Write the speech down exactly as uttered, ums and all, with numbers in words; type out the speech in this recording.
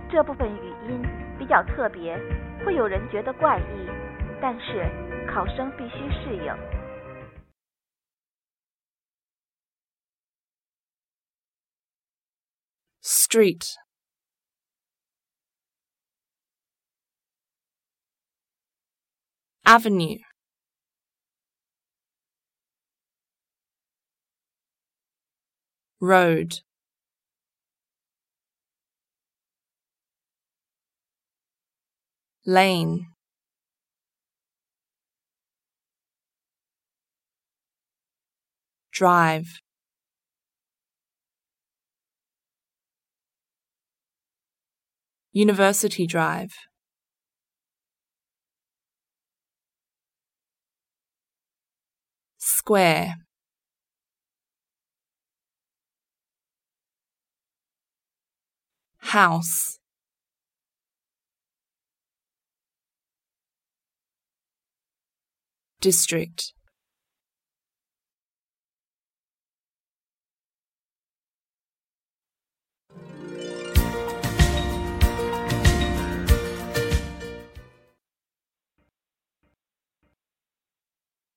这部分语音比较特别，会有人觉得怪异，但是考生必须适应。 Street. Avenue. Road. Lane. Drive. University Drive. Square. House. District.